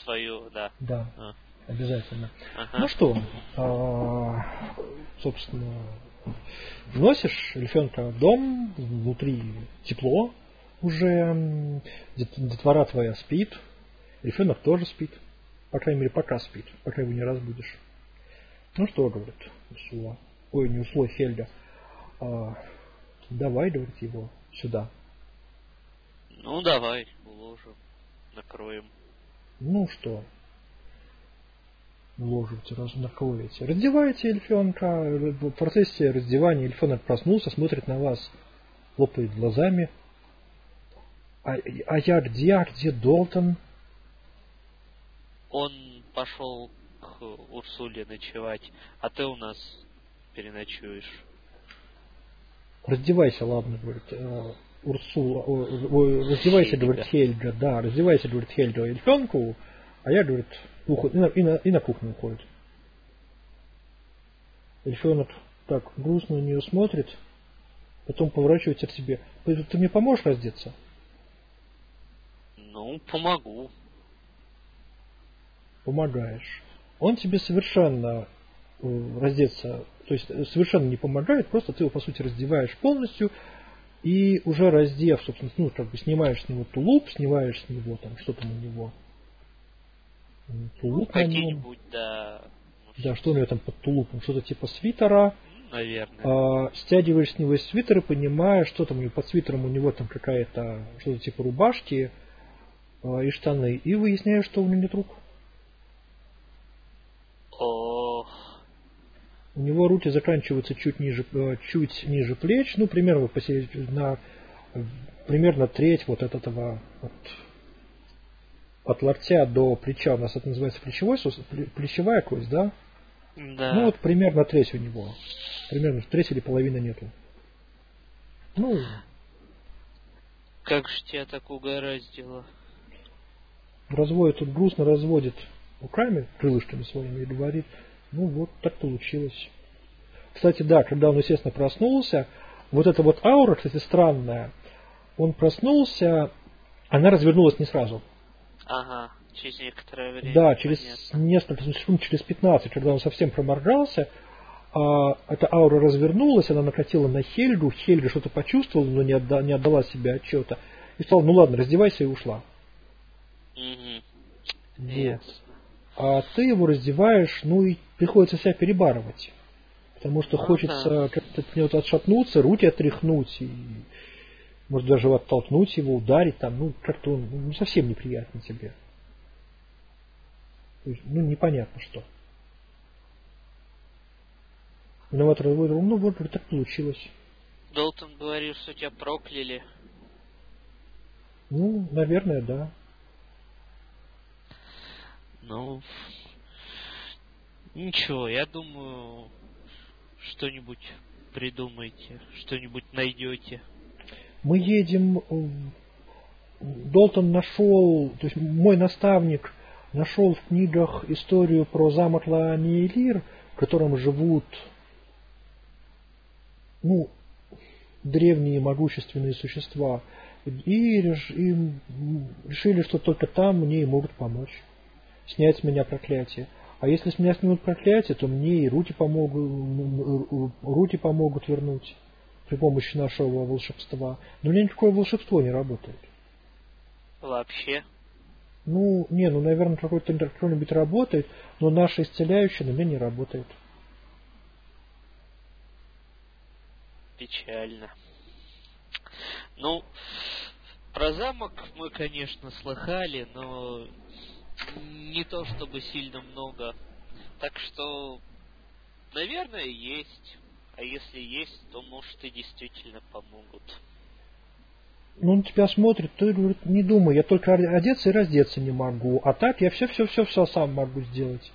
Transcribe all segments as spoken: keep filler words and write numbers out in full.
свою, да. Да, а. обязательно. Ага. Ну что, а, собственно, носишь эльфенка в дом, внутри тепло уже, детвора твоя спит, эльфенок тоже спит, по крайней мере, пока спит, пока его не разбудишь. Ну что, говорит Урсула, ой, не Урсула, Хельга, а, давай, говорит, его сюда. Ну, давай, уложим, накроем. Ну что, уложите, раз накроете. Раздеваете эльфенка, в процессе раздевания эльфенок проснулся, смотрит на вас, хлопает глазами. А, а я где, а где Долтон? Он пошел к Урсуле ночевать, а ты у нас переночуешь. Раздевайся, ладно, говорит э, Урсула, о, о, раздевайся, Хельга. говорит Хельга, да, раздевайся, говорит Хельга эльфенку, а я, говорит, уход, и, на, и, на, и на кухню уходит. Эльфенок так грустно на нее смотрит, потом поворачивается к тебе. Ты мне поможешь раздеться? Ну, помогу. Помогаешь. Он тебе совершенно э, раздеться, то есть совершенно не помогает, просто ты его, по сути, раздеваешь полностью, и уже раздев, собственно, ну, как бы снимаешь с него тулуп, снимаешь с него там, что там у него, тулуп Ну, на нем. какие-нибудь, да. Да, что у него там под тулупом, что-то типа свитера. Наверное. А, стягиваешь с него свитер и понимаешь, что там у него под свитером, у него там какая-то, что-то типа рубашки а, и штаны, и выясняешь, что у него нет рук. Ох. У него руки заканчиваются чуть ниже, чуть ниже плеч, ну, примерно посередине, на примерно треть вот от этого, от, от локтя до плеча, у нас это называется плечевой, плечевая кость, да? Да. Ну, вот примерно треть у него. Примерно треть или половина нету. Ну. Как же тебя так угораздило? Разводит, тут грустно разводит руками, крылышками своими и говорит, ну вот, так получилось. Кстати, да, когда он, естественно, проснулся, вот эта вот аура, кстати, странная, он проснулся, она развернулась не сразу. Ага, через некоторое время. Да, через понятно. несколько секунд, через пятнадцать, когда он совсем проморгался, а, эта аура развернулась, она накатила на Хельгу, Хельга что-то почувствовала, но не, отда, не отдала себе отчета, и сказала, ну ладно, раздевайся, и ушла. Угу. Вот. Ясно. А ты его раздеваешь, ну и приходится себя перебарывать. Потому что Ну, хочется да. как-то от него отшатнуться, руки отряхнуть, и может даже оттолкнуть его, ударить там, ну как-то он ну, совсем неприятно тебе. То есть, ну непонятно что. Виноват разводит, ну вот так получилось. Долтон говорил, что тебя прокляли. Ну, наверное, да. Ну, ничего, я думаю, что-нибудь придумайте, что-нибудь найдете. Мы едем, Долтон нашел, то есть мой наставник нашел в книгах историю про замок Ла-Ниэлир, в котором живут, ну, древние могущественные существа, и, реш, и решили, что только там мне и могут помочь. Снять с меня проклятие. А если с меня снимут проклятие, то мне и руки помогут, руки помогут вернуть при помощи нашего волшебства. Но у меня никакое волшебство не работает. Вообще? Ну, не, ну, наверное, какой-то кто-нибудь работает, но наше исцеляющее на меня не работает. Печально. Ну, про замок мы, конечно, слыхали, но не то чтобы сильно много. Так что, наверное, есть. А если есть, то, может, и действительно помогут. Ну, он тебя смотрит, ты говорит, не думай, я только одеться и раздеться не могу. А так я все-все-все-все сам могу сделать.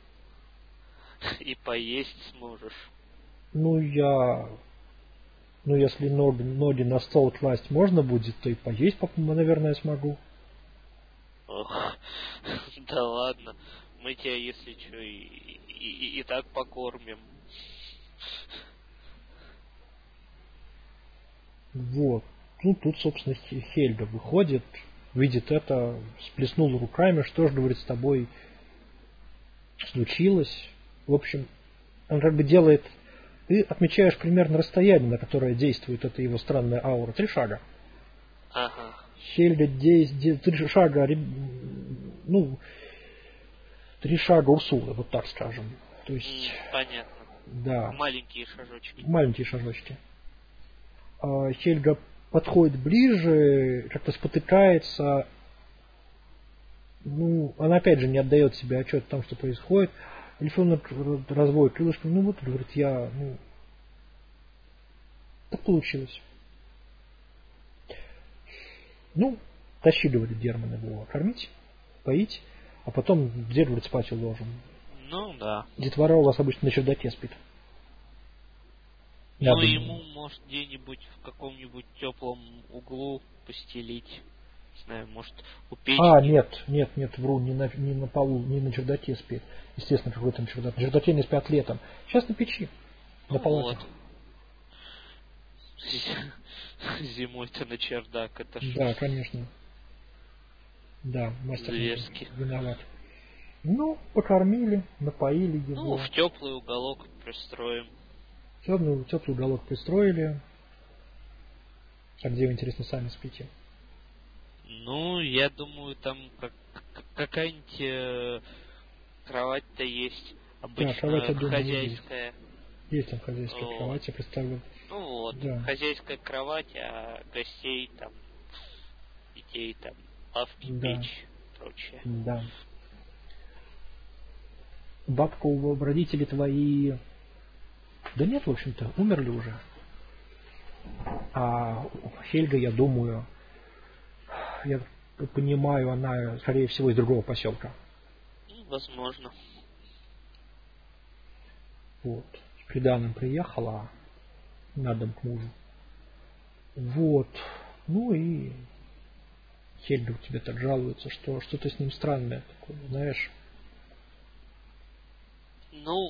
И поесть сможешь. Ну, я... Ну, если ноги, ноги на стол класть можно будет, то и поесть, наверное, смогу. Ох, да ладно. Мы тебя, если что, и, и, и, и так покормим. Вот. Ну, тут, собственно, Хельга выходит, видит это, сплеснул руками, что же, говорит, с тобой случилось. В общем, он как бы делает... Ты отмечаешь примерно расстояние, на которое действует эта его странная аура. Три шага. Ага. Хельга действует... Три шага... Ну, три шага Урсулы, вот так скажем. То есть... Mm, понятно. Да. Маленькие шажочки. Маленькие шажочки. А Хельга подходит ближе, как-то спотыкается. Ну, она опять же не отдает себе отчет о том, что происходит. Эльфенок разводит крылышками. Ну вот, говорит, я... Ну, так получилось. Ну, тащи, говорит, Герман его кормить, поить, а потом где, говорит, спать уложим. Ну, да. Детвора у вас обычно на чердаке спит. Ну, Надо ему, может, где-нибудь в каком-нибудь теплом углу постелить. Не знаю, может, у печки. А, нет, нет, нет, вру, не на, не на полу, не на чердаке спит. Естественно, какой там чердак. На чердаке не спят летом. Сейчас на печи, Ну, на палате. вот. Зимой-то на чердак, это ж... Да, конечно. Да, мастер Зверски. виноват. Ну, покормили, напоили его. Ну, в теплый уголок пристроим. Теплый, теплый уголок пристроили. А где вы, интересно, сами спите? Ну, я думаю, там как, какая-нибудь э, кровать-то есть. Обычно да, кровать, я думаю, хозяйская. Есть, есть там хозяйская Вот. кровать, я представляю. Ну вот, да. хозяйская кровать, а гостей там, детей там, лавки, да. печь, прочее. Да. Бабка, у родители твои... Да нет, в общем-то, умерли уже. А Хельга, я думаю, я понимаю, она, скорее всего, из другого поселка. Ну, возможно. Вот. С приданым приехала на дом к мужу. Вот. Ну и Хельга у тебя так жалуется, что что-то с ним странное такое, знаешь. Ну,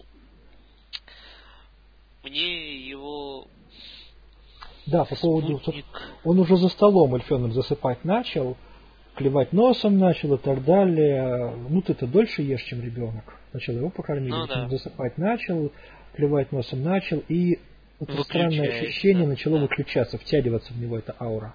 мне его... Да, по поводу... спутник... Он уже за столом эльфеном засыпать начал, клевать носом начал и так далее. Ну, ты-то дольше ешь, чем ребенок. Сначала его покормили, ну, да. засыпать начал, клевать носом начал, и это странное ощущение да, начало да. выключаться, втягиваться в него эта аура.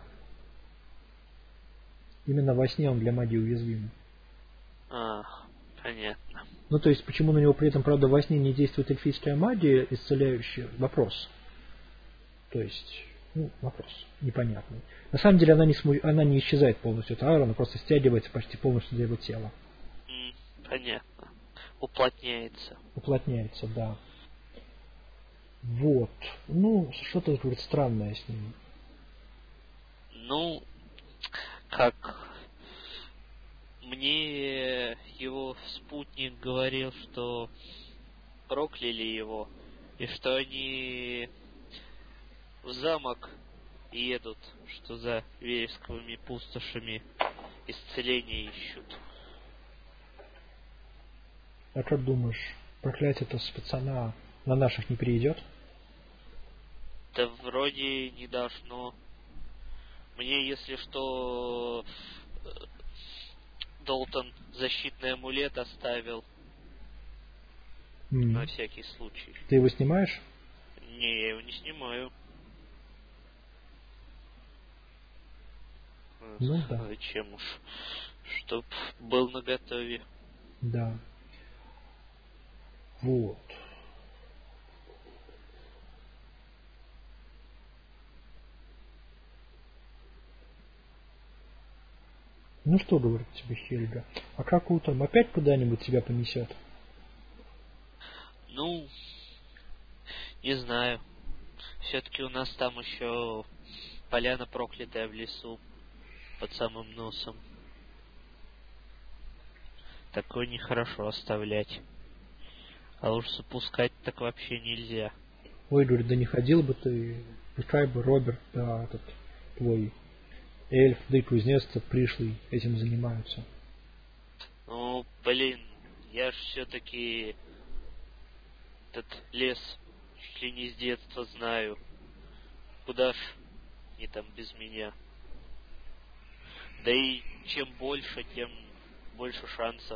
Именно во сне он для магии уязвим. А, понятно. Ну, то есть, почему на него при этом, правда, во сне не действует эльфийская магия, исцеляющая, вопрос. То есть, ну, вопрос непонятный. На самом деле, она не, сму... она не исчезает полностью, эта аура, она просто стягивается почти полностью для его тела. М, понятно. Уплотняется. Уплотняется, да. Вот. Ну, что-то, говорит, странное с ним. Ну, как мне его спутник говорил, что прокляли его, и что они в замок едут, что за вересковыми пустошами исцеление ищут. А как думаешь, проклятие-то с пацана на наших не перейдет? Да вроде не должно. Мне, если что, Долтон защитный амулет оставил. Mm. На всякий случай. Ты его снимаешь? Не, я его не снимаю. Ну да. Зачем уж? Чтоб был наготове. Да. Вот. Ну что, говорит тебе Хельга, а как утром опять куда-нибудь тебя понесет? Ну, не знаю. Все-таки у нас там еще поляна проклятая в лесу под самым носом. Такое нехорошо оставлять. А уж запускать так вообще нельзя. Ой, говорит, да не ходил бы ты, пускай бы Роберт, да, этот твой эльф, да и кузнец-то пришлый этим занимаются. Ну, блин, я ж все-таки этот лес чуть ли не с детства знаю. Куда ж не там без меня. Да и чем больше, тем больше шансов.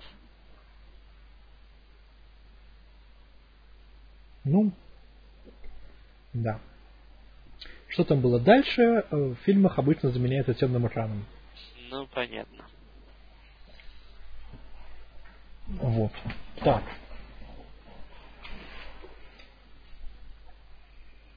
Ну, да. Что там было дальше, в фильмах обычно заменяется темным экраном. Ну, понятно. Вот. Так.